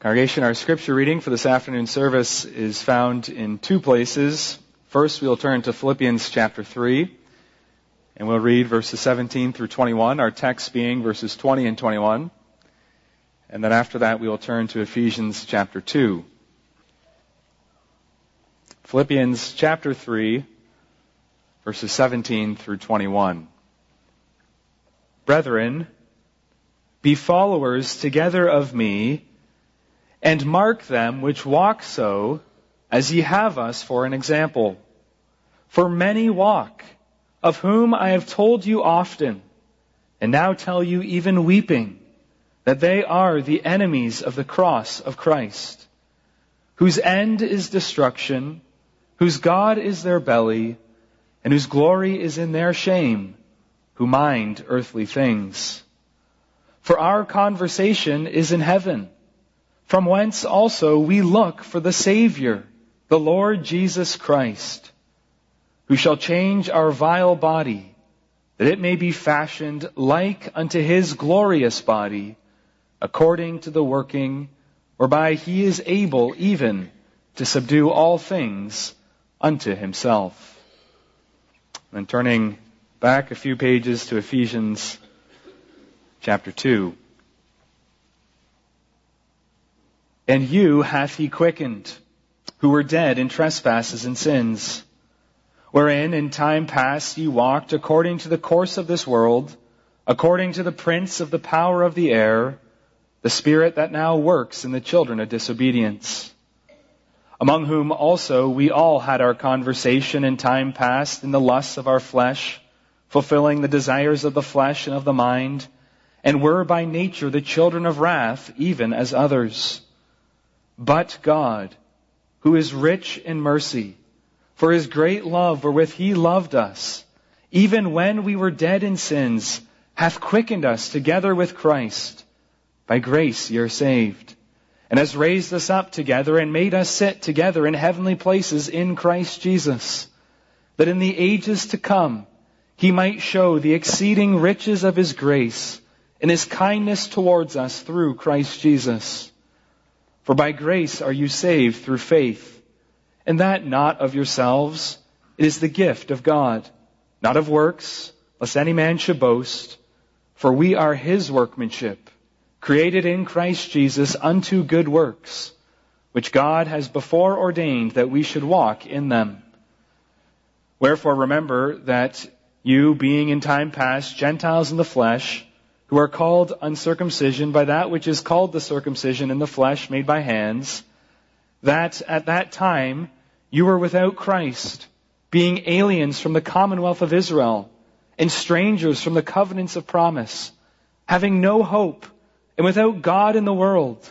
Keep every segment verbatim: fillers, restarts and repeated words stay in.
Congregation, our scripture reading for this afternoon service is found in two places. First, we'll turn to Philippians chapter three, and we'll read verses seventeen through twenty-one, our text being verses twenty and twenty-one. And then after that, we will turn to Ephesians chapter two. Philippians chapter three, verses seventeen through twenty-one. Brethren, be followers together of me, and mark them which walk so, as ye have us for an example. For many walk, of whom I have told you often, and now tell you even weeping, that they are the enemies of the cross of Christ, whose end is destruction, whose God is their belly, and whose glory is in their shame, who mind earthly things. For our conversation is in heaven, from whence also we look for the Savior, the Lord Jesus Christ, who shall change our vile body, that it may be fashioned like unto his glorious body, according to the working whereby he is able even to subdue all things unto himself. And turning back a few pages to Ephesians chapter two. And you hath he quickened, who were dead in trespasses and sins, wherein in time past ye walked according to the course of this world, according to the prince of the power of the air, the spirit that now works in the children of disobedience, among whom also we all had our conversation in time past in the lusts of our flesh, fulfilling the desires of the flesh and of the mind, and were by nature the children of wrath, even as others. But God, who is rich in mercy, for his great love wherewith he loved us, even when we were dead in sins, hath quickened us together with Christ. By grace ye are saved, and has raised us up together and made us sit together in heavenly places in Christ Jesus, that in the ages to come he might show the exceeding riches of his grace and his kindness towards us through Christ Jesus. For by grace are you saved through faith, and that not of yourselves, it is the gift of God, not of works, lest any man should boast. For we are his workmanship, created in Christ Jesus unto good works, which God has before ordained that we should walk in them. Wherefore remember that you, being in time past Gentiles in the flesh, who are called uncircumcision by that which is called the circumcision in the flesh made by hands, that at that time you were without Christ, being aliens from the commonwealth of Israel, and strangers from the covenants of promise, having no hope, and without God in the world.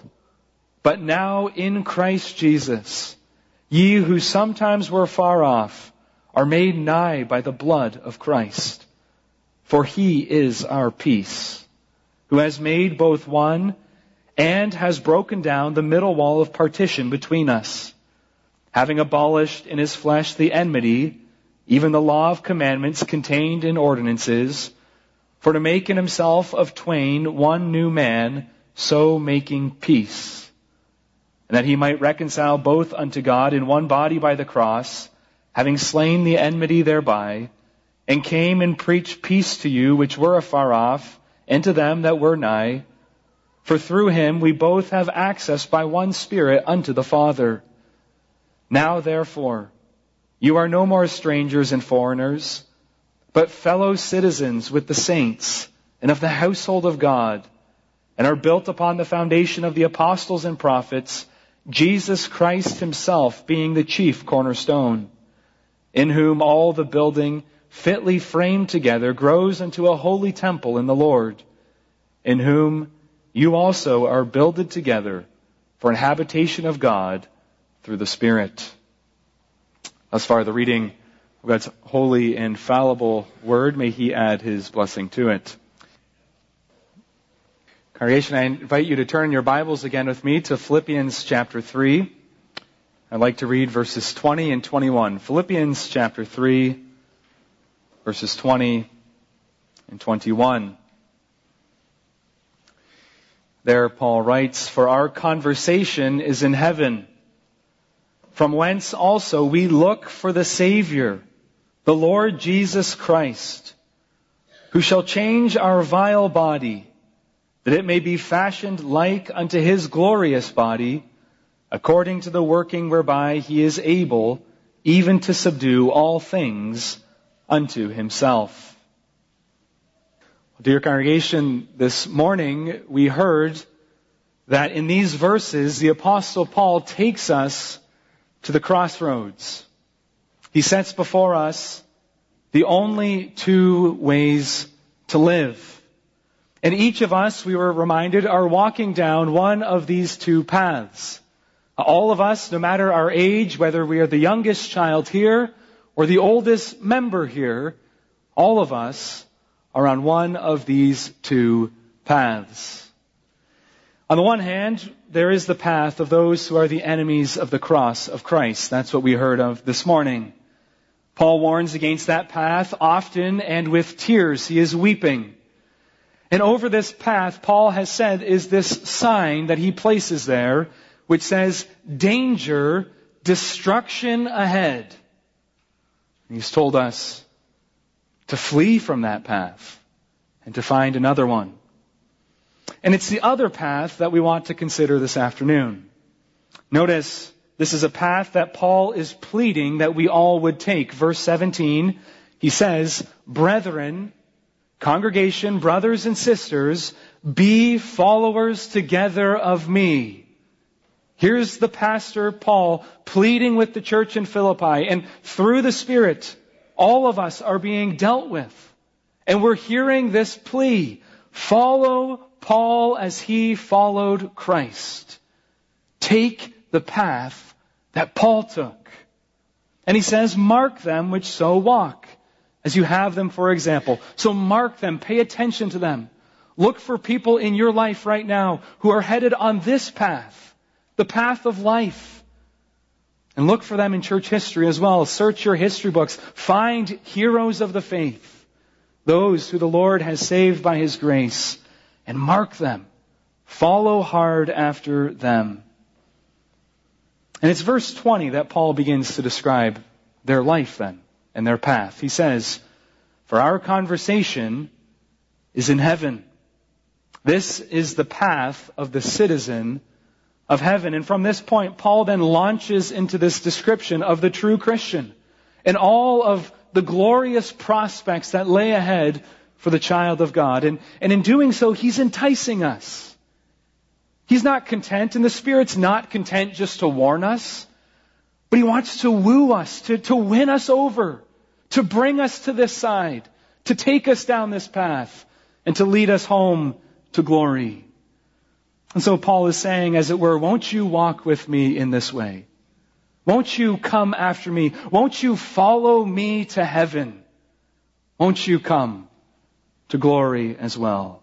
But now in Christ Jesus, ye who sometimes were far off, are made nigh by the blood of Christ. For he is our peace, who has made both one and has broken down the middle wall of partition between us, having abolished in his flesh the enmity, even the law of commandments contained in ordinances, for to make in himself of twain one new man, so making peace, and that he might reconcile both unto God in one body by the cross, having slain the enmity thereby, and came and preached peace to you which were afar off, and to them that were nigh. For through him we both have access by one Spirit unto the Father. Now therefore, you are no more strangers and foreigners, but fellow citizens with the saints and of the household of God, and are built upon the foundation of the apostles and prophets, Jesus Christ himself being the chief cornerstone, in whom all the building fitly framed together grows into a holy temple in the Lord, in whom you also are builded together for an habitation of God through the Spirit. Thus far, the reading of God's holy and fallible word. May he add his blessing to it. Congregation, I invite you to turn your Bibles again with me to Philippians chapter three. I'd like to read verses twenty and twenty-one. Philippians chapter three, verses twenty and twenty-one. There Paul writes, "For our conversation is in heaven, from whence also we look for the Savior, the Lord Jesus Christ, who shall change our vile body, that it may be fashioned like unto his glorious body, according to the working whereby he is able even to subdue all things unto himself." Dear congregation, this morning we heard that in these verses the Apostle Paul takes us to the crossroads. He sets before us the only two ways to live. And each of us, we were reminded, are walking down one of these two paths. All of us, no matter our age, whether we are the youngest child here or the oldest member here, all of us are on one of these two paths. On the one hand, there is the path of those who are the enemies of the cross of Christ. That's what we heard of this morning. Paul warns against that path often and with tears. He is weeping. And over this path, Paul has said, is this sign that he places there, which says, danger, destruction ahead. And he's told us to flee from that path and to find another one. And it's the other path that we want to consider this afternoon. Notice, this is a path that Paul is pleading that we all would take. Verse seventeen, he says, "Brethren, congregation, brothers and sisters, be followers together of me." Here's the pastor, Paul, pleading with the church in Philippi, and through the Spirit, all of us are being dealt with. And we're hearing this plea. Follow Paul as he followed Christ. Take the path that Paul took. And he says, mark them which so walk, as you have them for example. So mark them, pay attention to them. Look for people in your life right now who are headed on this path, the path of life. And look for them in church history as well. Search your history books. Find heroes of the faith, those who the Lord has saved by His grace, and mark them. Follow hard after them. And it's verse twenty that Paul begins to describe their life then, and their path. He says, "For our conversation is in heaven." This is the path of the citizen of heaven. And from this point, Paul then launches into this description of the true Christian and all of the glorious prospects that lay ahead for the child of God. And, and in doing so, he's enticing us. He's not content, and the Spirit's not content just to warn us, but He wants to woo us, to, to win us over, to bring us to this side, to take us down this path, and to lead us home to glory. And so Paul is saying, as it were, won't you walk with me in this way? Won't you come after me? Won't you follow me to heaven? Won't you come to glory as well?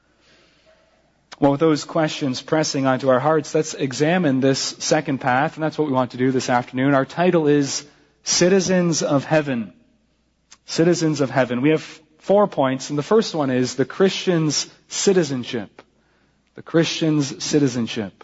Well, with those questions pressing onto our hearts, let's examine this second path, and that's what we want to do this afternoon. Our title is Citizens of Heaven. Citizens of Heaven. We have four points, and the first one is the Christian's citizenship. The Christian's citizenship.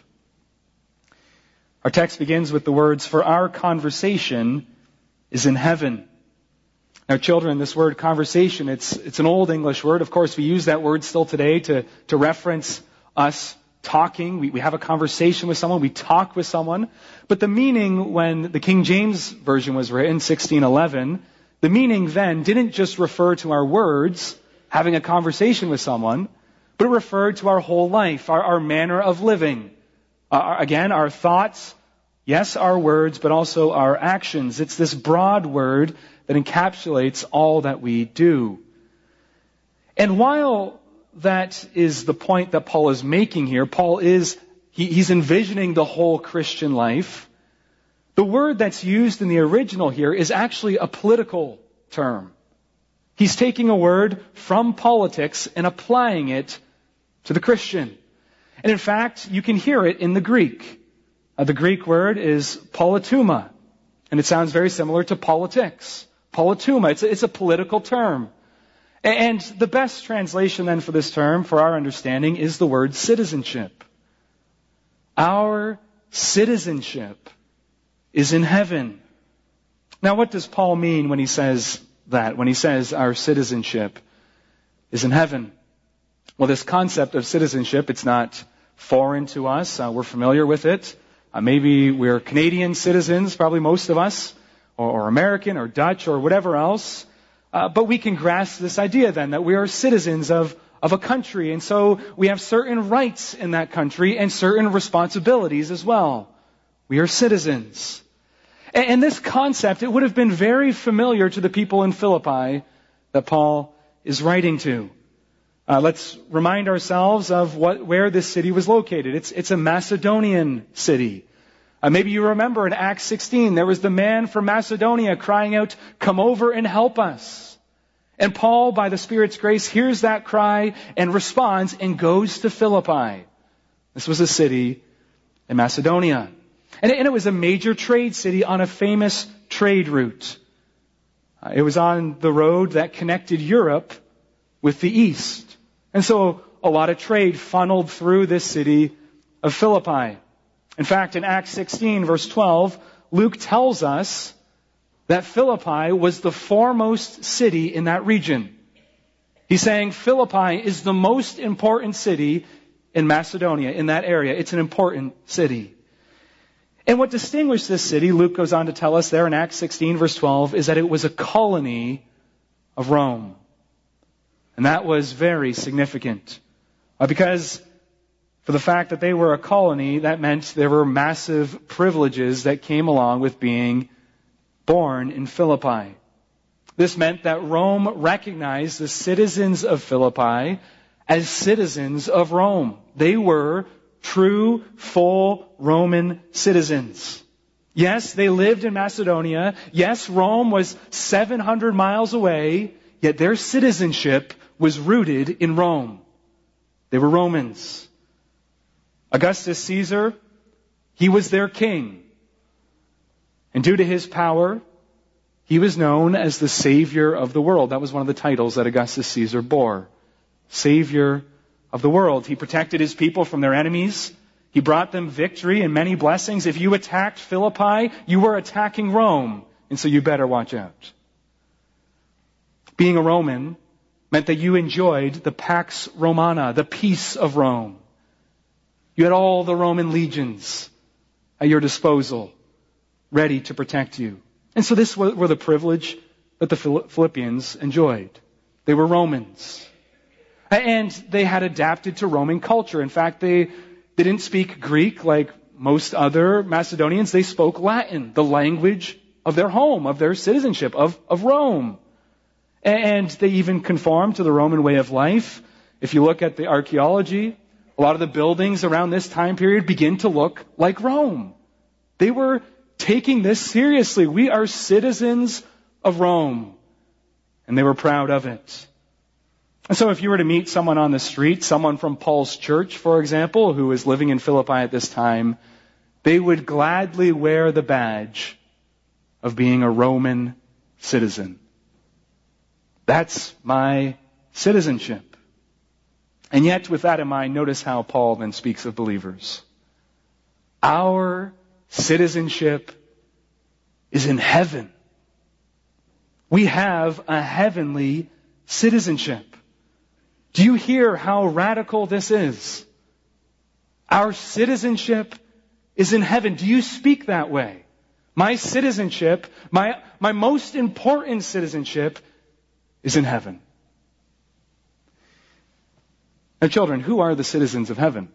Our text begins with the words, "For our conversation is in heaven." Now, children, this word conversation, it's it's an old English word. Of course, we use that word still today to, to reference us talking. We, we have a conversation with someone. We talk with someone. But the meaning when the King James Version was written, sixteen eleven, the meaning then didn't just refer to our words, having a conversation with someone, but it referred to our whole life, our, our manner of living. Uh, again, our thoughts, yes, our words, but also our actions. It's this broad word that encapsulates all that we do. And while that is the point that Paul is making here, Paul is, he, he's envisioning the whole Christian life. The word that's used in the original here is actually a political term. He's taking a word from politics and applying it to the Christian. And in fact, you can hear it in the Greek. Uh, the Greek word is politeuma, and it sounds very similar to politics. Politeuma, it's a, it's a political term. And the best translation then for this term, for our understanding, is the word citizenship. Our citizenship is in heaven. Now, what does Paul mean when he says that, when he says our citizenship is in heaven? Well, this concept of citizenship, it's not foreign to us. Uh, we're familiar with it. Uh, maybe we're Canadian citizens, probably most of us, or, or American or Dutch or whatever else. Uh, but we can grasp this idea then that we are citizens of, of a country. And so we have certain rights in that country and certain responsibilities as well. We are citizens. And, and this concept, it would have been very familiar to the people in Philippi that Paul is writing to. Uh, let's remind ourselves of what, where this city was located. It's, it's a Macedonian city. Uh, maybe you remember in Acts sixteen, there was the man from Macedonia crying out, "Come over and help us." And Paul, by the Spirit's grace, hears that cry and responds and goes to Philippi. This was a city in Macedonia. And it, and it was a major trade city on a famous trade route. Uh, it was on the road that connected Europe with the East. And so a lot of trade funneled through this city of Philippi. In fact, in Acts sixteen, verse twelve, Luke tells us that Philippi was the foremost city in that region. He's saying Philippi is the most important city in Macedonia, in that area. It's an important city. And what distinguished this city, Luke goes on to tell us there in Acts sixteen, verse twelve, is that it was a colony of Rome. And that was very significant. Uh, because for the fact that they were a colony, that meant there were massive privileges that came along with being born in Philippi. This meant that Rome recognized the citizens of Philippi as citizens of Rome. They were true, full Roman citizens. Yes, they lived in Macedonia. Yes, Rome was seven hundred miles away, yet their citizenship was rooted in Rome. They were Romans. Augustus Caesar, he was their king. And due to his power, he was known as the Savior of the world. That was one of the titles that Augustus Caesar bore. Savior of the world. He protected his people from their enemies. He brought them victory and many blessings. If you attacked Philippi, you were attacking Rome. And so you better watch out. Being a Roman meant that you enjoyed the Pax Romana, the peace of Rome. You had all the Roman legions at your disposal, ready to protect you. And so this were the privilege that the Philippians enjoyed. They were Romans. And they had adapted to Roman culture. In fact, they, they didn't speak Greek like most other Macedonians. They spoke Latin, the language of their home, of their citizenship, of, of Rome. And they even conformed to the Roman way of life. If you look at the archaeology, a lot of the buildings around this time period begin to look like Rome. They were taking this seriously. We are citizens of Rome. And they were proud of it. And so if you were to meet someone on the street, someone from Paul's church, for example, who was living in Philippi at this time, they would gladly wear the badge of being a Roman citizen. That's my citizenship. And yet, with that in mind, notice how Paul then speaks of believers. Our citizenship is in heaven. We have a heavenly citizenship. Do you hear how radical this is? Our citizenship is in heaven. Do you speak that way? My citizenship, my, my most important citizenship is in heaven. Now, children, who are the citizens of heaven?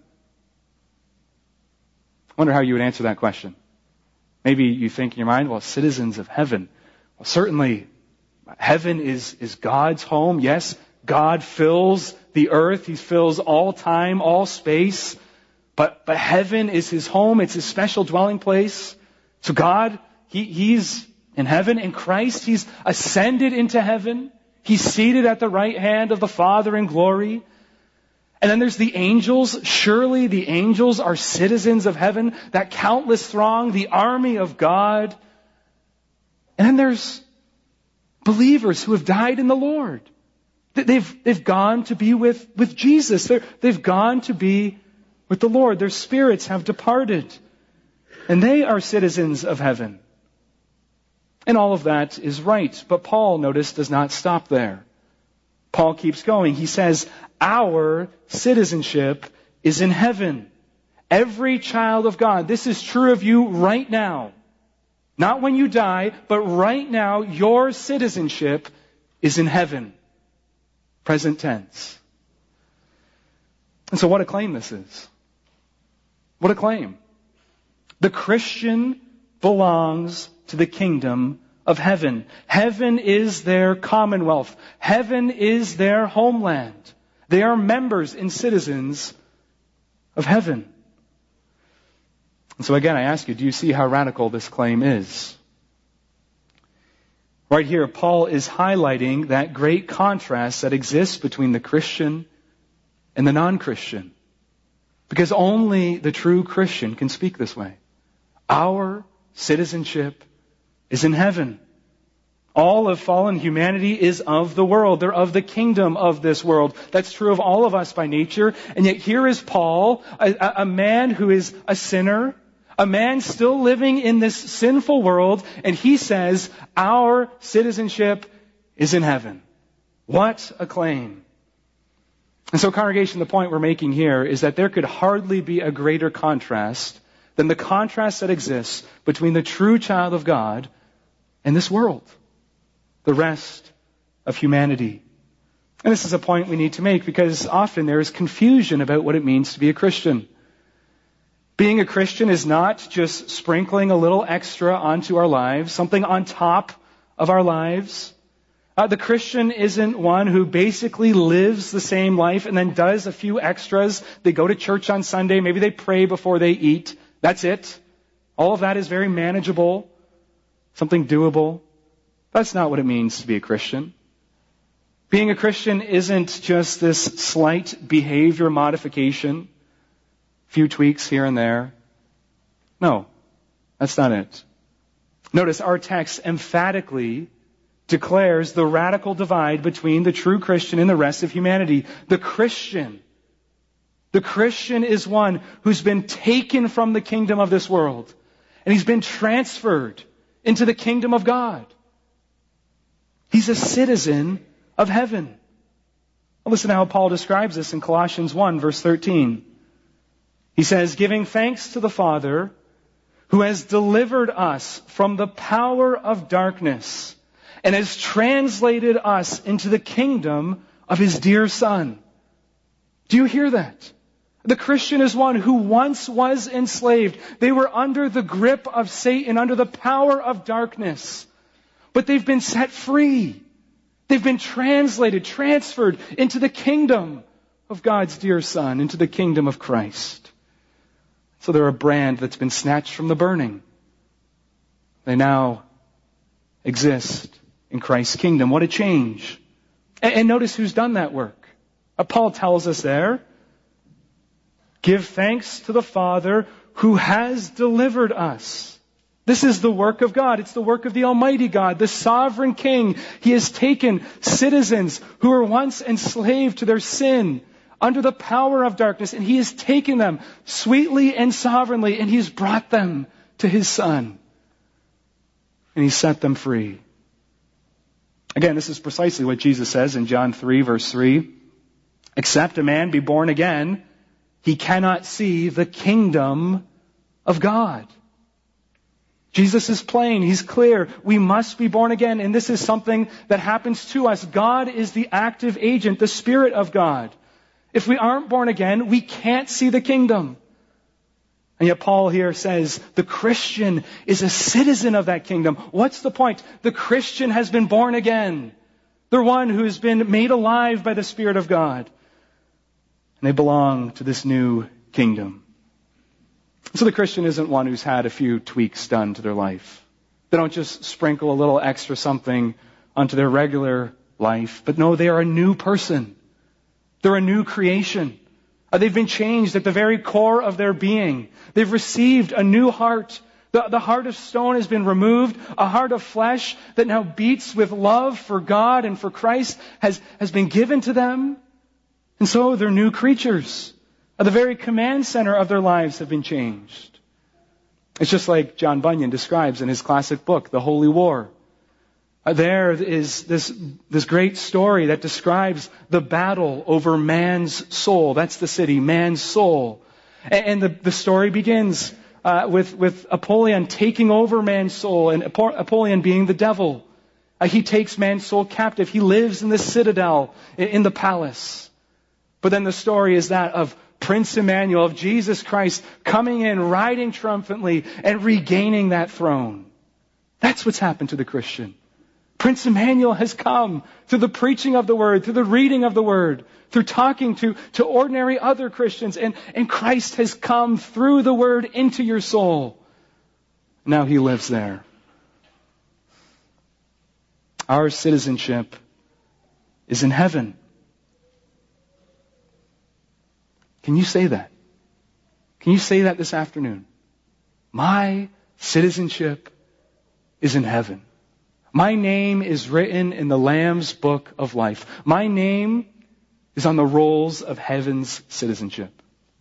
I wonder how you would answer that question. Maybe you think in your mind, well, citizens of heaven. Well, certainly, heaven is, is God's home. Yes, God fills the earth. He fills all time, all space. But, but heaven is His home. It's His special dwelling place. So God, he, He's in heaven. In Christ, He's ascended into heaven. He's seated at the right hand of the Father in glory. And then there's the angels. Surely the angels are citizens of heaven. That countless throng, the army of God. And then there's believers who have died in the Lord. They've, they've gone to be with, with Jesus. They're, they've gone to be with the Lord. Their spirits have departed. And they are citizens of heaven. And all of that is right. But Paul, notice, does not stop there. Paul keeps going. He says, our citizenship is in heaven. Every child of God, this is true of you right now. Not when you die, but right now, your citizenship is in heaven. Present tense. And so what a claim this is. What a claim. The Christian belongs to the kingdom of heaven. Heaven is their commonwealth. Heaven is their homeland. They are members and citizens of heaven. And so again, I ask you, do you see how radical this claim is? Right here, Paul is highlighting that great contrast that exists between the Christian and the non-Christian. Because only the true Christian can speak this way. Our citizenship is in heaven. All of fallen humanity is of the world. They're of the kingdom of this world. That's true of all of us by nature. And yet here is Paul, a, a man who is a sinner, a man still living in this sinful world, and he says, our citizenship is in heaven. What a claim. And so, congregation, the point we're making here is that there could hardly be a greater contrast than the contrast that exists between the true child of God and this world, the rest of humanity. And this is a point we need to make because often there is confusion about what it means to be a Christian. Being a Christian is not just sprinkling a little extra onto our lives, something on top of our lives. Uh, the Christian isn't one who basically lives the same life and then does a few extras. They go to church on Sunday, maybe they pray before they eat. That's it. All of that is very manageable, something doable. That's not what it means to be a Christian. Being a Christian isn't just this slight behavior modification, few tweaks here and there. No, that's not it. Notice our text emphatically declares the radical divide between the true Christian and the rest of humanity. The Christian, the Christian is one who's been taken from the kingdom of this world, and he's been transferred into the kingdom of God. He's a citizen of heaven. Well, listen to how Paul describes this in Colossians one, verse thirteen. He says, giving thanks to the Father who has delivered us from the power of darkness and has translated us into the kingdom of His dear Son. Do you hear that? The Christian is one who once was enslaved. They were under the grip of Satan, under the power of darkness. But they've been set free. They've been translated, transferred into the kingdom of God's dear Son, into the kingdom of Christ. So they're a brand that's been snatched from the burning. They now exist in Christ's kingdom. What a change. And, and notice who's done that work. Uh, Paul tells us there, give thanks to the Father who has delivered us. This is the work of God. It's the work of the Almighty God, the sovereign King. He has taken citizens who were once enslaved to their sin, under the power of darkness, and He has taken them sweetly and sovereignly, and He's brought them to His Son. And He set them free. Again, this is precisely what Jesus says in John three, verse three. Except a man be born again, he cannot see the kingdom of God. Jesus is plain. He's clear. We must be born again, and this is something that happens to us. God is the active agent, the Spirit of God. If we aren't born again, we can't see the kingdom. And yet Paul here says the Christian is a citizen of that kingdom. What's the point? The Christian has been born again. They're one who has been made alive by the Spirit of God. And they belong to this new kingdom. So the Christian isn't one who's had a few tweaks done to their life. They don't just sprinkle a little extra something onto their regular life. But no, they are a new person. They're a new creation. Uh, they've been changed at the very core of their being. They've received a new heart, The, the heart of stone has been removed. A heart of flesh that now beats with love for God and for Christ has, has been given to them. And so they're new creatures. The very command center of their lives have been changed. It's just like John Bunyan describes in his classic book, The Holy War. There is this, this great story that describes the battle over man's soul. That's the city, man's soul. And the, the story begins uh, with, with Apollyon taking over man's soul, and Apollyon being the devil. Uh, he takes man's soul captive. He lives in the citadel, in, in the palace. But then the story is that of Prince Emmanuel, of Jesus Christ, coming in, riding triumphantly, and regaining that throne. That's what's happened to the Christian. Prince Emmanuel has come through the preaching of the Word, through the reading of the Word, through talking to, to ordinary other Christians, and, and Christ has come through the Word into your soul. Now He lives there. Our citizenship is in heaven. Can you say that? Can you say that this afternoon? My citizenship is in heaven. My name is written in the Lamb's book of life. My name is on the rolls of heaven's citizenship.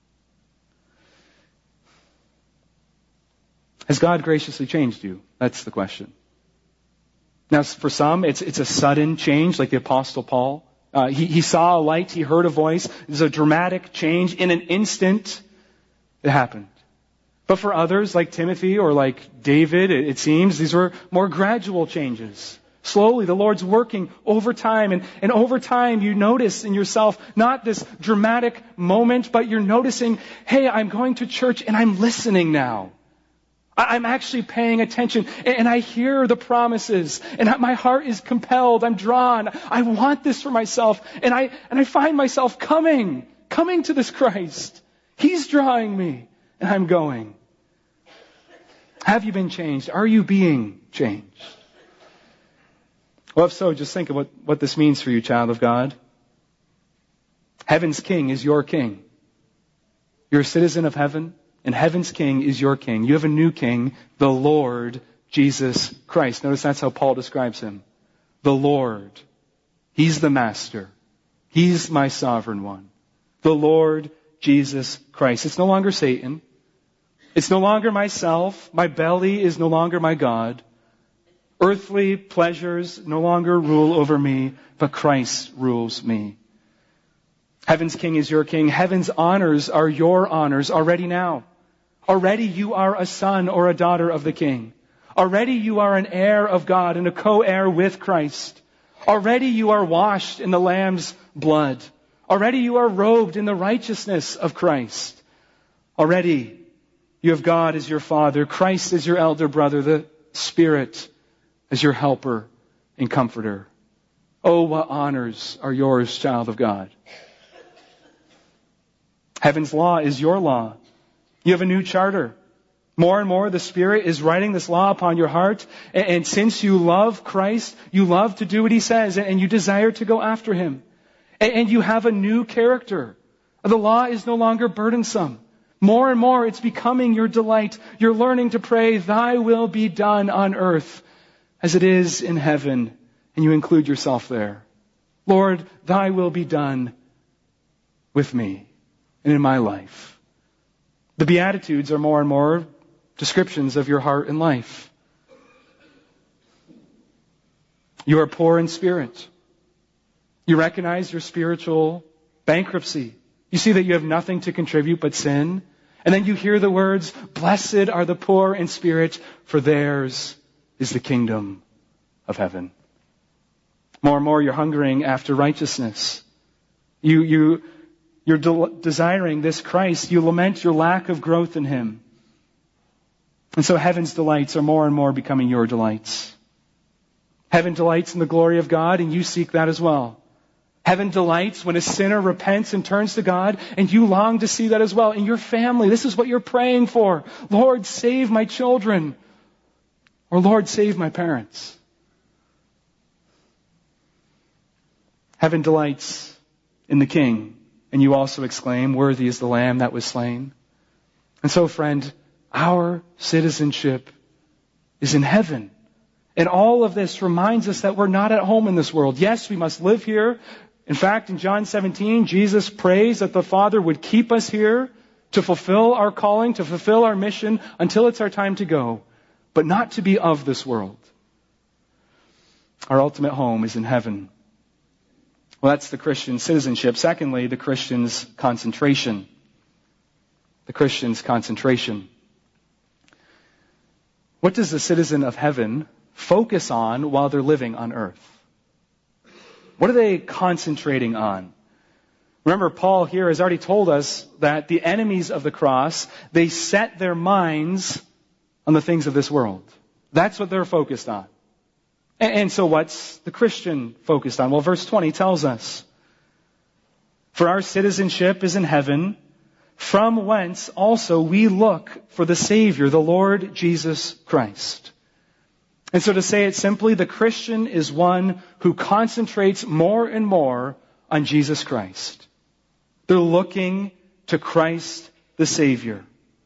Has God graciously changed you? That's the question. Now, for some, it's it's a sudden change, like the Apostle Paul. Uh, he, he saw a light, he heard a voice. There's a dramatic change. In an instant, it happened. But for others, like Timothy or like David, it, it seems, these were more gradual changes. Slowly, the Lord's working over time. And, and over time, you notice in yourself, not this dramatic moment, but you're noticing, hey, I'm going to church and I'm listening now. I'm actually paying attention, and I hear the promises, and my heart is compelled. I'm drawn. I want this for myself, and I and I find myself coming, coming to this Christ. He's drawing me, and I'm going. Have you been changed? Are you being changed? Well, if so, just think of what, what this means for you, child of God. Heaven's King is your King. You're a citizen of heaven. And heaven's King is your King. You have a new King, the Lord Jesus Christ. Notice that's how Paul describes Him. The Lord. He's the Master. He's my sovereign one. The Lord Jesus Christ. It's no longer Satan. It's no longer myself. My belly is no longer my God. Earthly pleasures no longer rule over me, but Christ rules me. Heaven's King is your King. Heaven's honors are your honors already now. Already you are a son or a daughter of the King. Already you are an heir of God and a co-heir with Christ. Already you are washed in the Lamb's blood. Already you are robed in the righteousness of Christ. Already you have God as your Father, Christ as your elder brother, the Spirit as your helper and comforter. Oh, what honors are yours, child of God. Heaven's law is your law. You have a new charter. More and more, the Spirit is writing this law upon your heart. And, and since you love Christ, you love to do what He says, and, and you desire to go after Him. And, and you have a new character. The law is no longer burdensome. More and more, it's becoming your delight. You're learning to pray, Thy will be done on earth as it is in heaven. And you include yourself there. Lord, Thy will be done with me and in my life. The Beatitudes are more and more descriptions of your heart and life. You are poor in spirit. You recognize your spiritual bankruptcy. You see that you have nothing to contribute but sin. And then you hear the words, Blessed are the poor in spirit, for theirs is the kingdom of heaven. More and more you're hungering after righteousness. You, you, You're de- desiring this Christ. You lament your lack of growth in Him. And so heaven's delights are more and more becoming your delights. Heaven delights in the glory of God, and you seek that as well. Heaven delights when a sinner repents and turns to God, and you long to see that as well. In your family, this is what you're praying for. Lord, save my children. Or Lord, save my parents. Heaven delights in the King. And you also exclaim, Worthy is the Lamb that was slain. And so, friend, our citizenship is in heaven. And all of this reminds us that we're not at home in this world. Yes, we must live here. In fact, in John seventeen, Jesus prays that the Father would keep us here to fulfill our calling, to fulfill our mission until it's our time to go, but not to be of this world. Our ultimate home is in heaven. Well, that's the Christian citizenship. Secondly, the Christian's concentration. The Christian's concentration. What does the citizen of heaven focus on while they're living on earth? What are they concentrating on? Remember, Paul here has already told us that the enemies of the cross, they set their minds on the things of this world. That's what they're focused on. And, and so what's the Christian focused on? Well, verse twenty tells us, "For our citizenship is in heaven, from whence also we look for the Savior, the Lord Jesus Christ." And so to say it simply, the Christian is one who concentrates more and more on Jesus Christ. They're looking to Christ the Savior.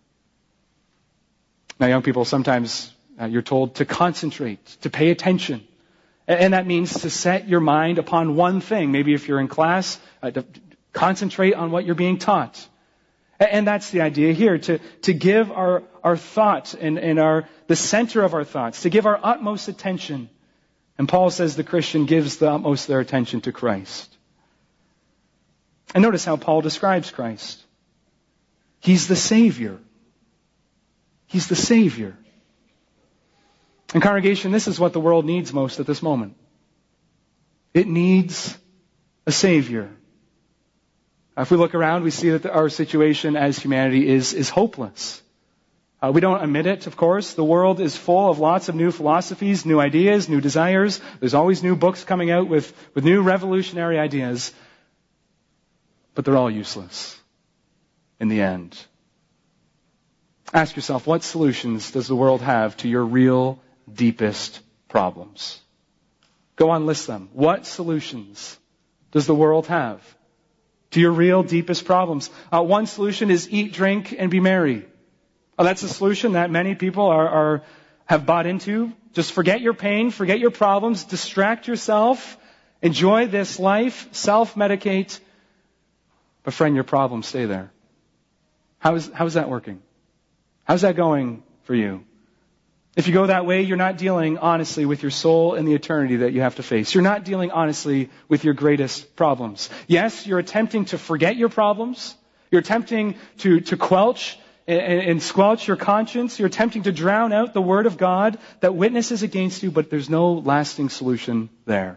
Now, young people, sometimes uh, you're told to concentrate, to pay attention. And, and that means to set your mind upon one thing. Maybe if you're in class, uh, to concentrate on what you're being taught. And that's the idea here, to, to give our, our thought and, and our, the center of our thoughts, to give our utmost attention. And Paul says the Christian gives the utmost of their attention to Christ. And notice how Paul describes Christ. He's the Savior. He's the Savior. And congregation, this is what the world needs most at this moment. It needs a Savior. If we look around, we see that our situation as humanity is, is hopeless. Uh, we don't admit it, of course. The world is full of lots of new philosophies, new ideas, new desires. There's always new books coming out with, with new revolutionary ideas. But they're all useless in the end. Ask yourself, what solutions does the world have to your real, deepest problems? Go on, list them. What solutions does the world have to your real, deepest problems? Uh, one solution is eat, drink, and be merry. Uh, that's a solution that many people are, are have bought into. Just forget your pain, forget your problems, distract yourself, enjoy this life, self-medicate. But friend, your problems stay there. How is, how is that working? How's that going for you? If you go that way, you're not dealing honestly with your soul and the eternity that you have to face. You're not dealing honestly with your greatest problems. Yes, you're attempting to forget your problems. You're attempting to, to quelch and, and squelch your conscience. You're attempting to drown out the Word of God that witnesses against you, but there's no lasting solution there.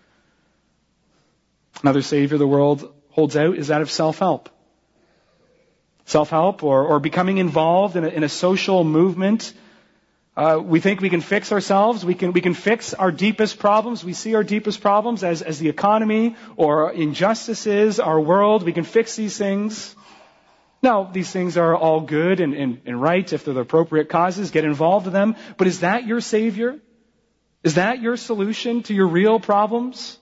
Another savior the world holds out is that of self-help. Self-help or, or becoming involved in a, in a social movement. Uh, we think we can fix ourselves. We can we can fix our deepest problems. We see our deepest problems as, as the economy or injustices, our world. We can fix these things. Now, these things are all good and, and, and right if they're the appropriate causes. Get involved in them. But is that your Savior? Is that your solution to your real problems?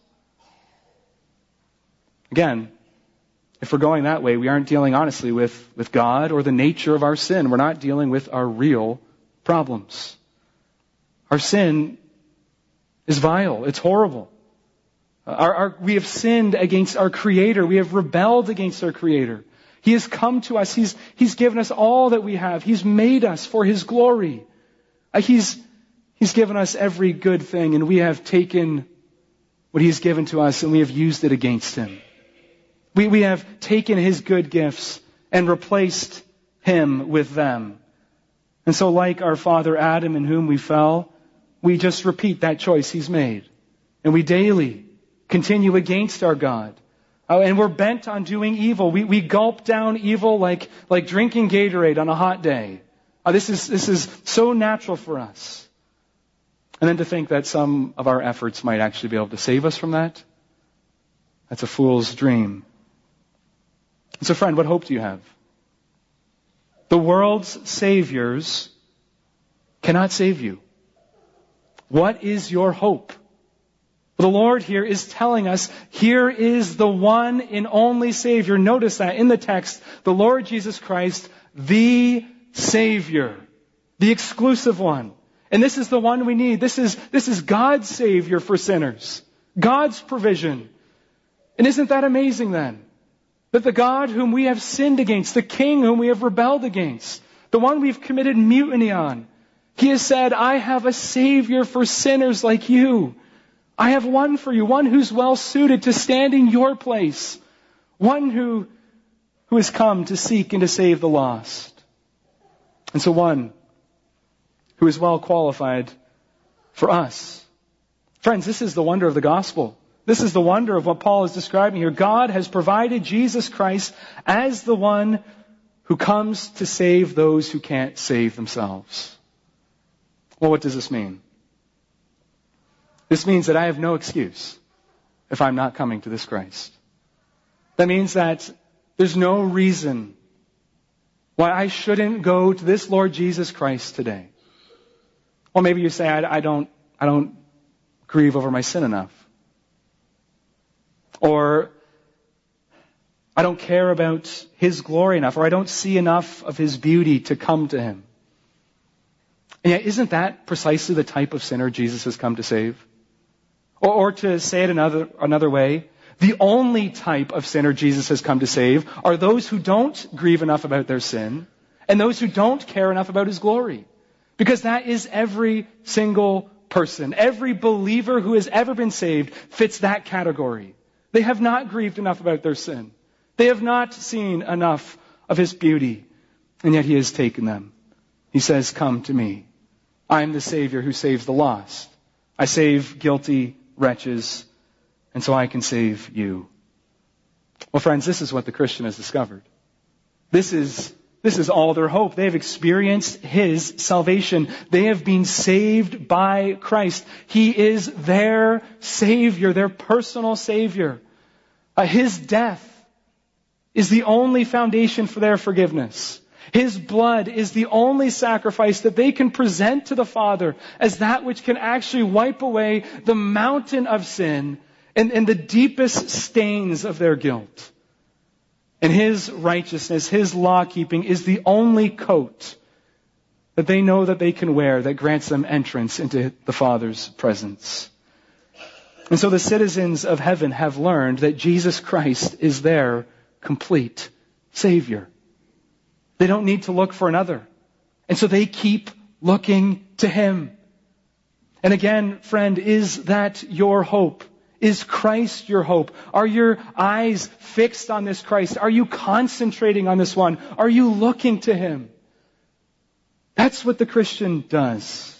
Again, if we're going that way, we aren't dealing honestly with, with God or the nature of our sin. We're not dealing with our real problems. Our sin is vile. It's horrible. Our, our, we have sinned against our Creator. We have rebelled against our Creator. He has come to us. He's, he's given us all that we have. He's made us for His glory. Uh, he's, he's given us every good thing, and we have taken what He's given to us and we have used it against Him. We, we have taken His good gifts and replaced Him with them. And so like our father Adam in whom we fell, we just repeat that choice He's made. And we daily continue against our God. Oh, and we're bent on doing evil. We, we gulp down evil like, like drinking Gatorade on a hot day. Oh, this is, this is so natural for us. And then to think that some of our efforts might actually be able to save us from that, that's a fool's dream. And so friend, what hope do you have? The world's saviors cannot save you. What is your hope? The Lord here is telling us, here is the one and only Savior. Notice that in the text, the Lord Jesus Christ, the Savior, the exclusive one. And this is the one we need. This is, this is God's Savior for sinners. God's provision. And isn't that amazing then? That the God whom we have sinned against, the King whom we have rebelled against, the one we've committed mutiny on, He has said, I have a Savior for sinners like you. I have one for you, one who's well suited to stand in your place. One who, who has come to seek and to save the lost. And so one who is well qualified for us. Friends, this is the wonder of the gospel. This is the wonder of what Paul is describing here. God has provided Jesus Christ as the one who comes to save those who can't save themselves. Well, what does this mean? This means that I have no excuse if I'm not coming to this Christ. That means that there's no reason why I shouldn't go to this Lord Jesus Christ today. Well, maybe you say, I, I don't, I don't grieve over my sin enough. Or I don't care about His glory enough, or I don't see enough of His beauty to come to Him. And yet, isn't that precisely the type of sinner Jesus has come to save? Or, or to say it another, another way, the only type of sinner Jesus has come to save are those who don't grieve enough about their sin and those who don't care enough about His glory. Because that is every single person. Every believer who has ever been saved fits that category. They have not grieved enough about their sin. They have not seen enough of His beauty. And yet He has taken them. He says, come to me. I am the Savior who saves the lost. I save guilty wretches, and so I can save you. Well, friends, this is what the Christian has discovered. This is, this is all their hope. They have experienced His salvation. They have been saved by Christ. He is their Savior, their personal Savior. Uh, His death is the only foundation for their forgiveness. His blood is the only sacrifice that they can present to the Father as that which can actually wipe away the mountain of sin and, and the deepest stains of their guilt. And His righteousness, His law-keeping is the only coat that they know that they can wear that grants them entrance into the Father's presence. And so the citizens of heaven have learned that Jesus Christ is their complete Savior. They don't need to look for another. And so they keep looking to Him. And again, friend, is that your hope? Is Christ your hope? Are your eyes fixed on this Christ? Are you concentrating on this one? Are you looking to Him? That's what the Christian does.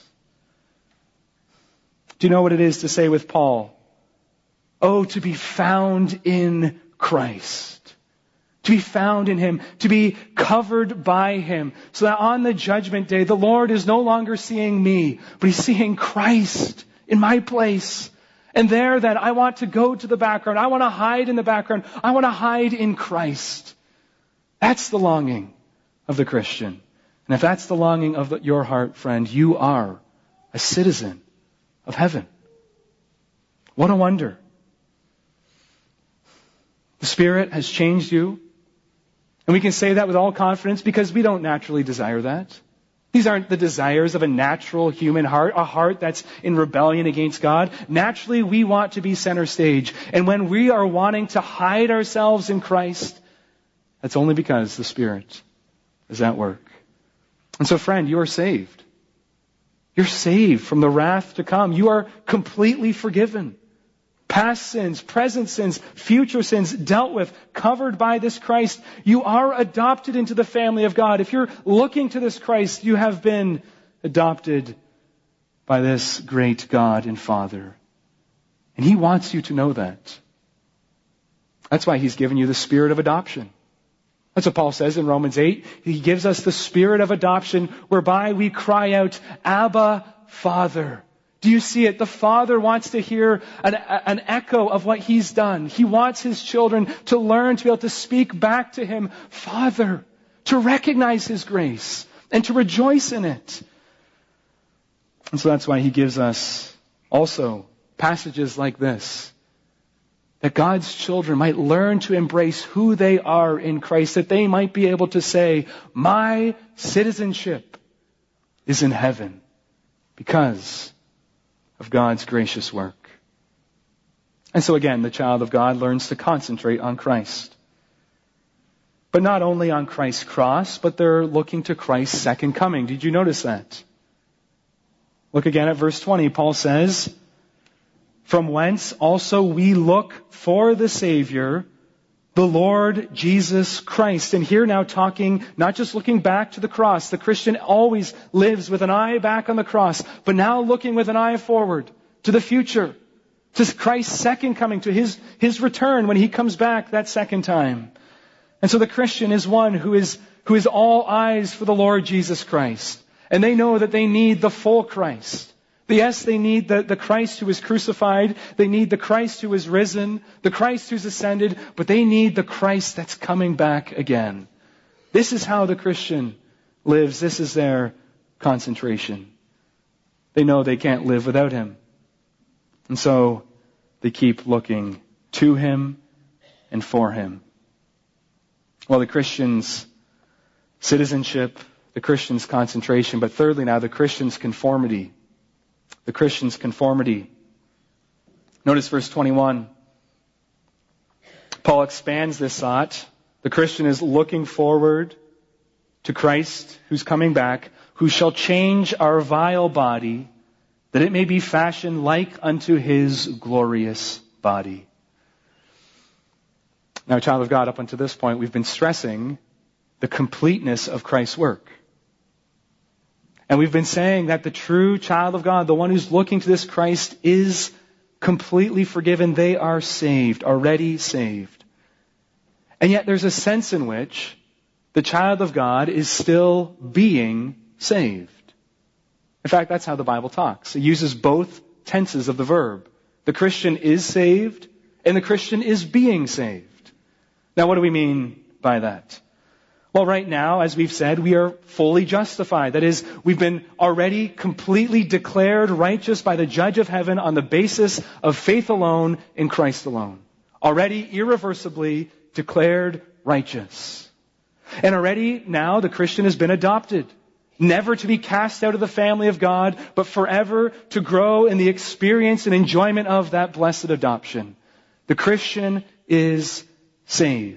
Do you know what it is to say with Paul? Oh, to be found in Christ. To be found in Him, to be covered by Him, so that on the judgment day, the Lord is no longer seeing me, but He's seeing Christ in my place. And there then, I want to go to the background. I want to hide in the background. I want to hide in Christ. That's the longing of the Christian. And if that's the longing of the, your heart, friend, you are a citizen of heaven. What a wonder. The Spirit has changed you. And we can say that with all confidence because we don't naturally desire that. These aren't the desires of a natural human heart, a heart that's in rebellion against God. Naturally, we want to be center stage. And when we are wanting to hide ourselves in Christ, that's only because the Spirit is at work. And so, friend, you are saved. You're saved from the wrath to come. You are completely forgiven. Past sins, present sins, future sins dealt with, covered by this Christ. You are adopted into the family of God. If you're looking to this Christ, you have been adopted by this great God and Father. And He wants you to know that. That's why He's given you the spirit of adoption. That's what Paul says in Romans eight. He gives us the spirit of adoption whereby we cry out, Abba, Father. Do you see it? The Father wants to hear an, an echo of what He's done. He wants His children to learn to be able to speak back to Him, Father, to recognize His grace and to rejoice in it. And so that's why He gives us also passages like this that God's children might learn to embrace who they are in Christ, that they might be able to say, my citizenship is in heaven because of God's gracious work. And so again, the child of God learns to concentrate on Christ. But not only on Christ's cross, but they're looking to Christ's second coming. Did you notice that? Look again at verse twenty. Paul says, from whence also we look for the Savior, the Lord Jesus Christ. And here now talking, not just looking back to the cross. The Christian always lives with an eye back on the cross, but now looking with an eye forward to the future, to Christ's second coming, to His, His return when He comes back that second time. And so the Christian is one who is, who is all eyes for the Lord Jesus Christ. And they know that they need the full Christ. Yes, they need the, the Christ who is crucified. They need the Christ who is risen, the Christ who's ascended, but they need the Christ that's coming back again. This is how the Christian lives. This is their concentration. They know they can't live without Him. And so they keep looking to Him and for Him. Well, the Christian's citizenship, the Christian's concentration, but thirdly now, the Christian's conformity. The Christian's conformity. Notice verse twenty-one. Paul expands this thought. The Christian is looking forward to Christ who's coming back, who shall change our vile body, that it may be fashioned like unto His glorious body. Now, child of God, up until this point, we've been stressing the completeness of Christ's work. And we've been saying that the true child of God, the one who's looking to this Christ, is completely forgiven. They are saved, already saved. And yet there's a sense in which the child of God is still being saved. In fact, that's how the Bible talks. It uses both tenses of the verb. The Christian is saved, and the Christian is being saved. Now, what do we mean by that? Well, right now, as we've said, we are fully justified. That is, we've been already completely declared righteous by the judge of heaven on the basis of faith alone in Christ alone. Already irreversibly declared righteous. And already now the Christian has been adopted. Never to be cast out of the family of God, but forever to grow in the experience and enjoyment of that blessed adoption. The Christian is saved.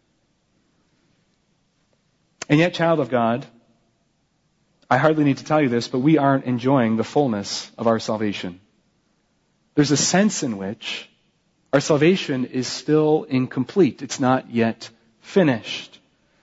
And yet, child of God, I hardly need to tell you this, but we aren't enjoying the fullness of our salvation. There's a sense in which our salvation is still incomplete. It's not yet finished.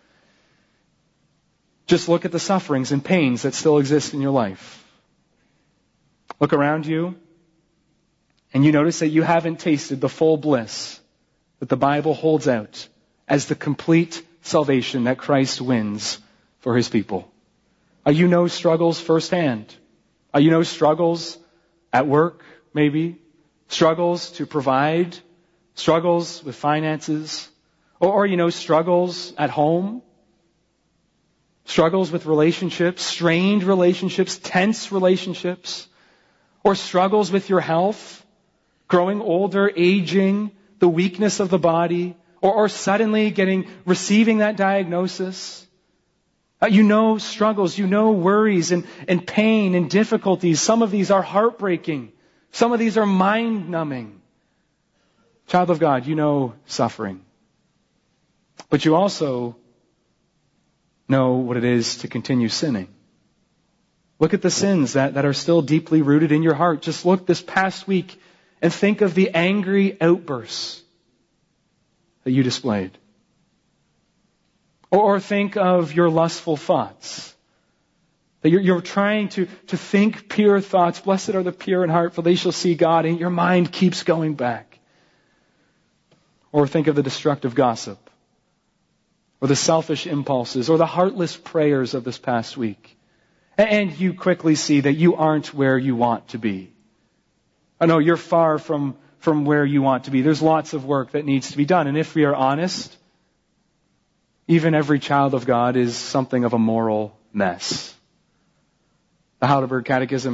Just look at the sufferings and pains that still exist in your life. Look around you, and you notice that you haven't tasted the full bliss that the Bible holds out as the complete salvation that Christ wins for His people. Uh, you know struggles firsthand. Uh, you know struggles at work, maybe. Struggles to provide. Struggles with finances. Or, or you know struggles at home. Struggles with relationships, strained relationships, tense relationships. Or struggles with your health. Growing older, aging, the weakness of the body. Or, or suddenly getting, receiving that diagnosis. Uh, you know struggles, you know worries and, and pain and difficulties. Some of these are heartbreaking. Some of these are mind-numbing. Child of God, you know suffering. But you also know what it is to continue sinning. Look at the sins that, that are still deeply rooted in your heart. Just look this past week and think of the angry outbursts that you displayed. Or, or think of your lustful thoughts. That you're, you're trying to, to think pure thoughts. Blessed are the pure in heart, for they shall see God. And your mind keeps going back. Or think of the destructive gossip. Or the selfish impulses. Or the heartless prayers of this past week. And you quickly see that you aren't where you want to be. I know you're far from from where you want to be. There's lots of work that needs to be done. And if we are honest, even every child of God is something of a moral mess. The Heidelberg Catechism, it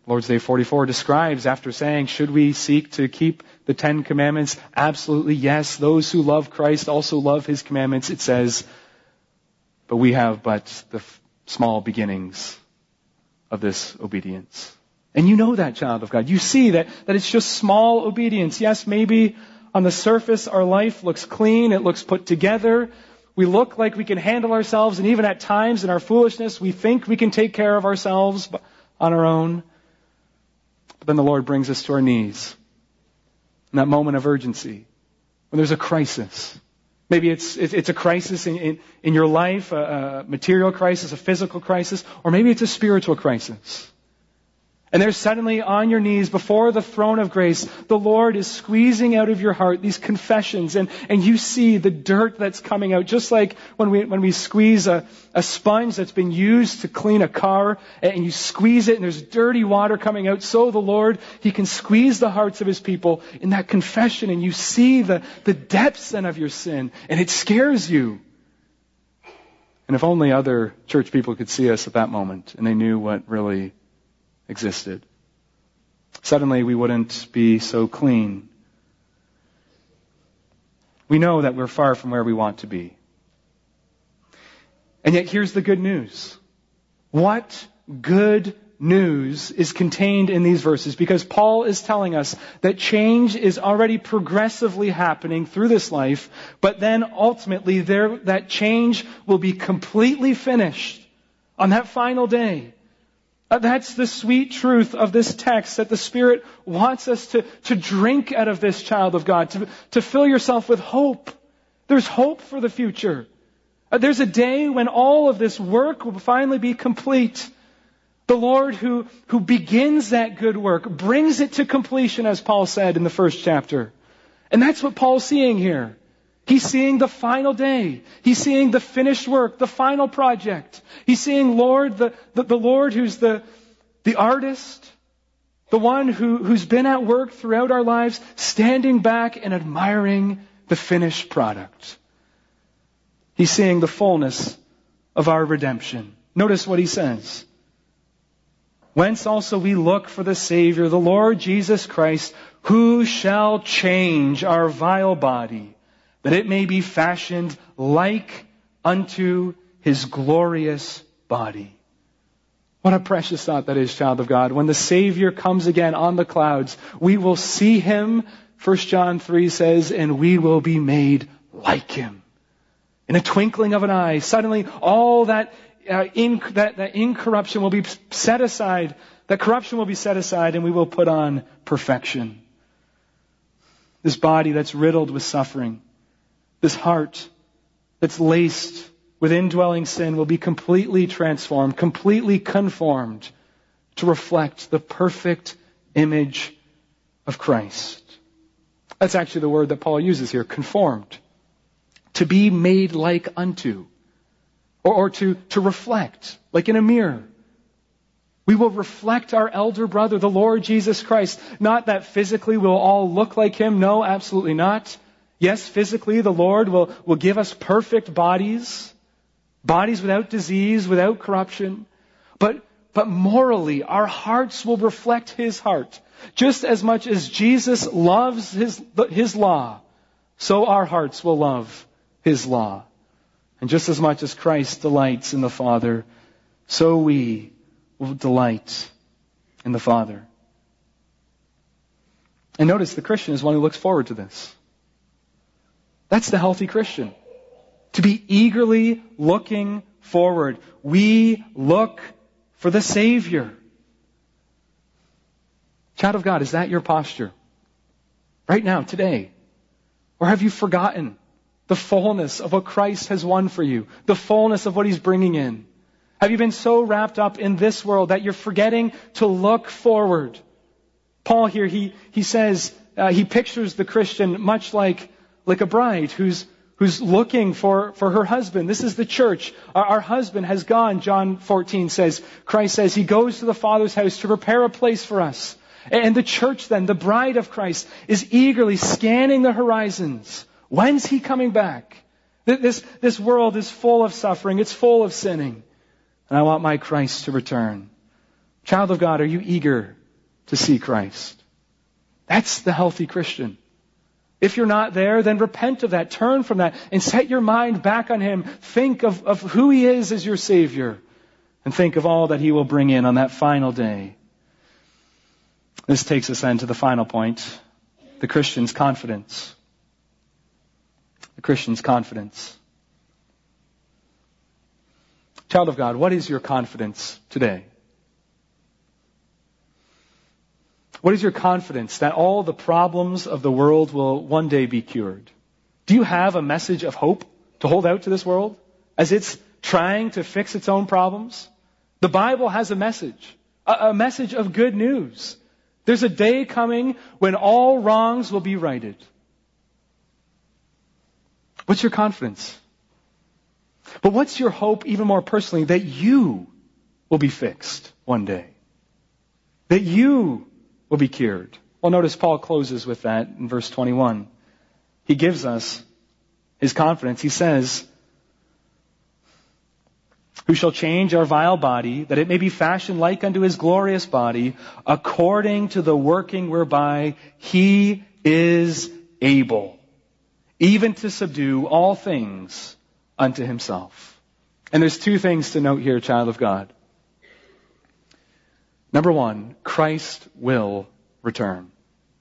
Lord's Day forty-four describes, after saying, should we seek to keep the Ten Commandments? Absolutely yes. Those who love Christ also love His commandments. It says, but we have but the f- small beginnings of this obedience. And you know that, child of God. You see that, that it's just small obedience. Yes, maybe on the surface our life looks clean, it looks put together. We look like we can handle ourselves, and even at times in our foolishness we think we can take care of ourselves on our own. But then the Lord brings us to our knees in that moment of urgency, when there's a crisis. Maybe it's it's a crisis in, in, in your life, a, a material crisis, a physical crisis, or maybe it's a spiritual crisis. And there suddenly on your knees before the throne of grace, the Lord is squeezing out of your heart these confessions, and, and you see the dirt that's coming out, just like when we when we squeeze a, a sponge that's been used to clean a car, and you squeeze it and there's dirty water coming out. So the Lord, He can squeeze the hearts of His people in that confession, and you see the, the depths then of your sin, and it scares you. And if only other church people could see us at that moment, and they knew what really existed, suddenly we wouldn't be so clean. We know that we're far from where we want to be. And yet here's the good news. What good news is contained in these verses? Because Paul is telling us that change is already progressively happening through this life, but then ultimately there, that change will be completely finished on that final day. Uh, that's the sweet truth of this text, that the Spirit wants us to, to drink out of this, child of God, to, to fill yourself with hope. There's hope for the future. Uh, there's a day when all of this work will finally be complete. The Lord who, who begins that good work brings it to completion, as Paul said in the first chapter. And that's what Paul's seeing here. He's seeing the final day. He's seeing the finished work, the final project. He's seeing Lord, the, the, the Lord who's the, the artist, the one who, who's been at work throughout our lives, standing back and admiring the finished product. He's seeing the fullness of our redemption. Notice what he says. Whence also we look for the Savior, the Lord Jesus Christ, who shall change our vile body, that it may be fashioned like unto His glorious body. What a precious thought that is, child of God. When the Savior comes again on the clouds, we will see Him, First John three says, and we will be made like Him. In a twinkling of an eye, suddenly all that, uh, in, that, that incorruption will be set aside, that corruption will be set aside, and we will put on perfection. This body that's riddled with suffering, this heart that's laced with indwelling sin will be completely transformed, completely conformed to reflect the perfect image of Christ. That's actually the word that Paul uses here, conformed. To be made like unto. Or, or to, to reflect, like in a mirror. We will reflect our elder brother, the Lord Jesus Christ. Not that physically we'll all look like Him. No, absolutely not. Yes, physically the Lord will, will give us perfect bodies, bodies without disease, without corruption. But, but morally, our hearts will reflect His heart. Just as much as Jesus loves His, His law, so our hearts will love His law. And just as much as Christ delights in the Father, so we will delight in the Father. And notice the Christian is one who looks forward to this. That's the healthy Christian. To be eagerly looking forward. We look for the Savior. Child of God, is that your posture? Right now, today? Or have you forgotten the fullness of what Christ has won for you? The fullness of what He's bringing in? Have you been so wrapped up in this world that you're forgetting to look forward? Paul here, he, he says, uh, he pictures the Christian much like Like a bride who's who's looking for, for her husband. This is the church. Our, our husband has gone, John fourteen says. Christ says he goes to the Father's house to prepare a place for us. And the church then, the bride of Christ, is eagerly scanning the horizons. When's He coming back? This, this world is full of suffering. It's full of sinning. And I want my Christ to return. Child of God, are you eager to see Christ. That's the healthy Christian. If you're not there, then repent of that, turn from that, and set your mind back on Him. Think of, of who He is as your Savior, and think of all that He will bring in on that final day. This takes us then to the final point, the Christian's confidence. The Christian's confidence. Child of God, what is your confidence today? What is your confidence that all the problems of the world will one day be cured? Do you have a message of hope to hold out to this world as it's trying to fix its own problems? The Bible has a message, a, a message of good news. There's a day coming when all wrongs will be righted. What's your confidence? But what's your hope even more personally? That you will be fixed one day. That you will be cured. Well, notice Paul closes with that in verse twenty-one. He gives us his confidence. He says, who shall change our vile body, that it may be fashioned like unto His glorious body, according to the working whereby He is able, even to subdue all things unto Himself. And there's two things to note here, child of God. Number one, Christ will return.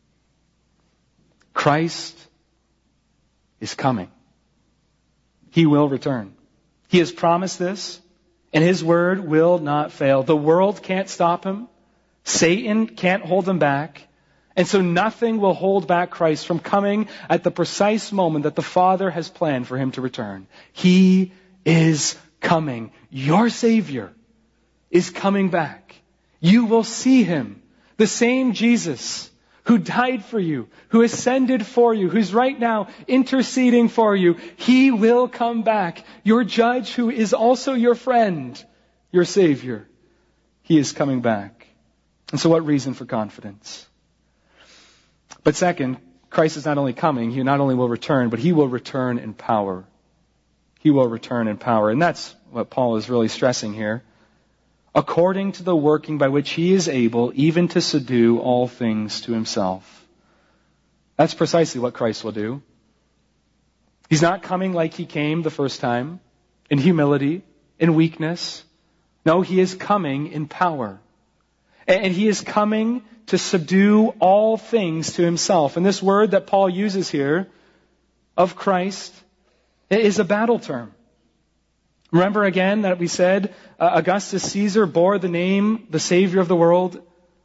Christ is coming. He will return. He has promised this, and His word will not fail. The world can't stop Him. Satan can't hold Him back. And so nothing will hold back Christ from coming at the precise moment that the Father has planned for Him to return. He is coming. Your Savior is coming back. You will see Him. The same Jesus who died for you, who ascended for you, who's right now interceding for you. He will come back. Your judge who is also your friend, your Savior. He is coming back. And so what reason for confidence? But second, Christ is not only coming, He not only will return, but He will return in power. He will return in power. And that's what Paul is really stressing here. According to the working by which He is able even to subdue all things to Himself. That's precisely what Christ will do. He's not coming like He came the first time, in humility, in weakness. No, He is coming in power. And He is coming to subdue all things to Himself. And this word that Paul uses here, of Christ, is a battle term. Remember again that we said uh, Augustus Caesar bore the name, the Savior of the world.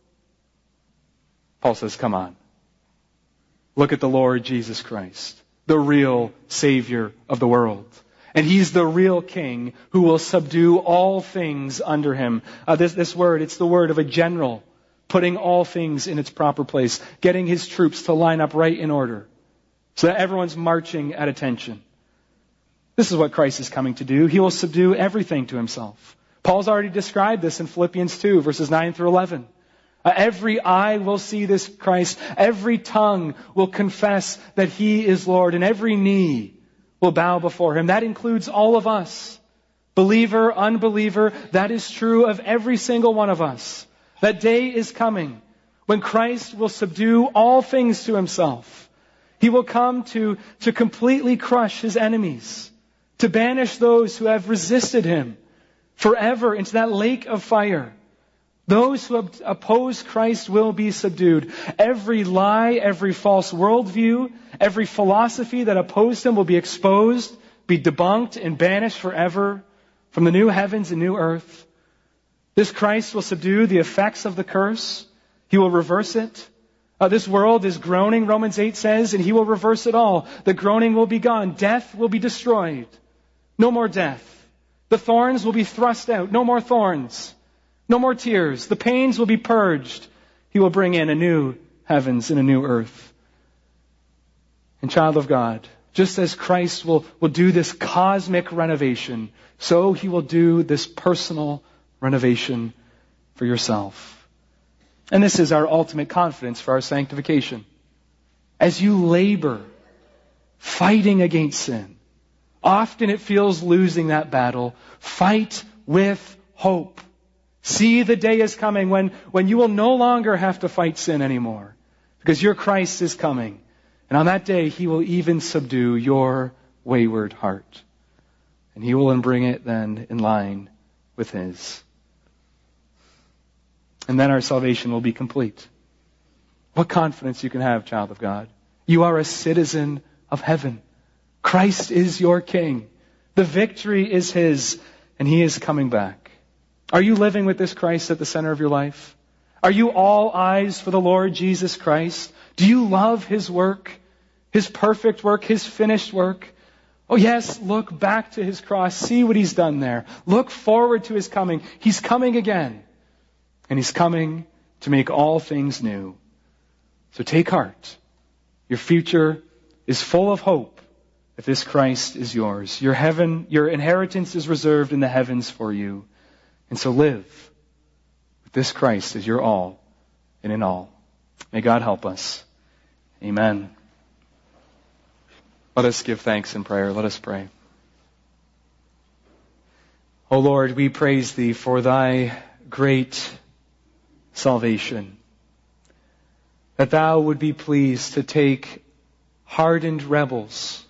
Paul says, come on. Look at the Lord Jesus Christ, the real Savior of the world. And He's the real King who will subdue all things under Him. Uh, this, this word, it's the word of a general, putting all things in its proper place, getting his troops to line up right in order, so that everyone's marching at attention. This is what Christ is coming to do. He will subdue everything to Himself. Paul's already described this in Philippians two, verses nine through eleven. Uh, every eye will see this Christ. Every tongue will confess that He is Lord. And every knee will bow before Him. That includes all of us. Believer, unbeliever, that is true of every single one of us. That day is coming when Christ will subdue all things to Himself. He will come to, to completely crush His enemies, to banish those who have resisted Him forever into that lake of fire. Those who oppose Christ will be subdued. Every lie, every false worldview, every philosophy that opposed Him will be exposed, be debunked, and banished forever from the new heavens and new earth. This Christ will subdue the effects of the curse. He will reverse it. Uh, this world is groaning, Romans eight says, and He will reverse it all. The groaning will be gone. Death will be destroyed. No more death. The thorns will be thrust out. No more thorns. No more tears. The pains will be purged. He will bring in a new heavens and a new earth. And child of God, just as Christ will, will do this cosmic renovation, so He will do this personal renovation for yourself. And this is our ultimate confidence for our sanctification. As you labor, fighting against sin, often it feels losing that battle. Fight with hope. See, the day is coming when, when you will no longer have to fight sin anymore, because your Christ is coming. And on that day, He will even subdue your wayward heart. And He will bring it then in line with His. And then our salvation will be complete. What confidence you can have, child of God. You are a citizen of heaven. Christ is your King. The victory is His, and He is coming back. Are you living with this Christ at the center of your life? Are you all eyes for the Lord Jesus Christ? Do you love His work, His perfect work, His finished work? Oh yes, look back to His cross. See what He's done there. Look forward to His coming. He's coming again. And He's coming to make all things new. So take heart. Your future is full of hope if this Christ is yours. Your heaven, your inheritance is reserved in the heavens for you. And so live with this Christ as your all and in all. May God help us. Amen. Let us give thanks in prayer. Let us pray. O Lord, we praise Thee for Thy great salvation. That Thou would be pleased to take hardened rebels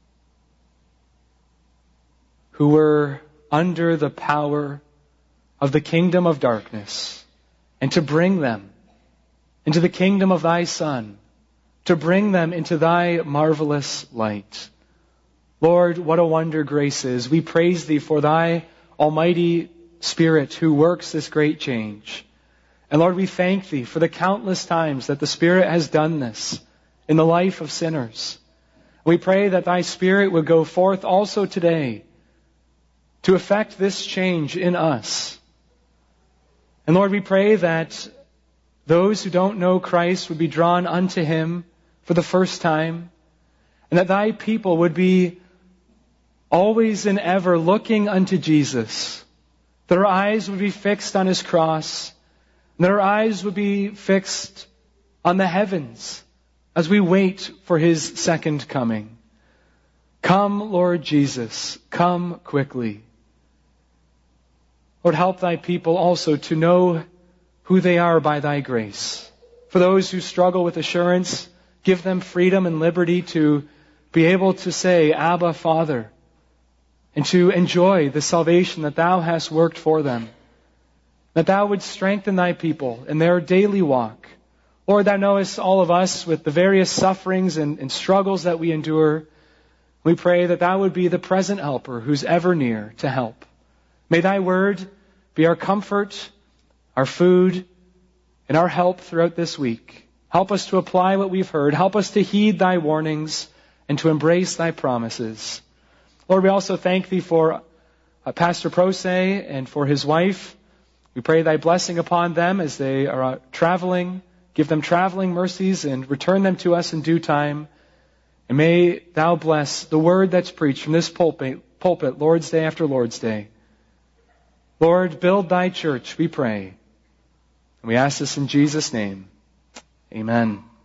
who were under the power of the kingdom of darkness, and to bring them into the kingdom of Thy Son, to bring them into Thy marvelous light. Lord, what a wonder grace is. We praise Thee for Thy almighty Spirit who works this great change. And Lord, we thank Thee for the countless times that the Spirit has done this in the life of sinners. We pray that Thy Spirit would go forth also today to effect this change in us. And Lord, we pray that those who don't know Christ would be drawn unto Him for the first time, and that Thy people would be always and ever looking unto Jesus, that our eyes would be fixed on His cross, and that our eyes would be fixed on the heavens as we wait for His second coming. Come, Lord Jesus, come quickly. Lord, help Thy people also to know who they are by Thy grace. For those who struggle with assurance, give them freedom and liberty to be able to say, Abba, Father, and to enjoy the salvation that Thou hast worked for them. That Thou would strengthen Thy people in their daily walk. Lord, Thou knowest all of us with the various sufferings and, and struggles that we endure. We pray that Thou would be the present helper who's ever near to help. May Thy word be our comfort, our food, and our help throughout this week. Help us to apply what we've heard. Help us to heed Thy warnings and to embrace Thy promises. Lord, we also thank Thee for uh, Pastor Prose and for his wife. We pray Thy blessing upon them as they are uh, traveling. Give them traveling mercies and return them to us in due time. And may Thou bless the word that's preached from this pulpit, pulpit Lord's Day after Lord's Day. Lord, build Thy church, we pray. And we ask this in Jesus' name. Amen.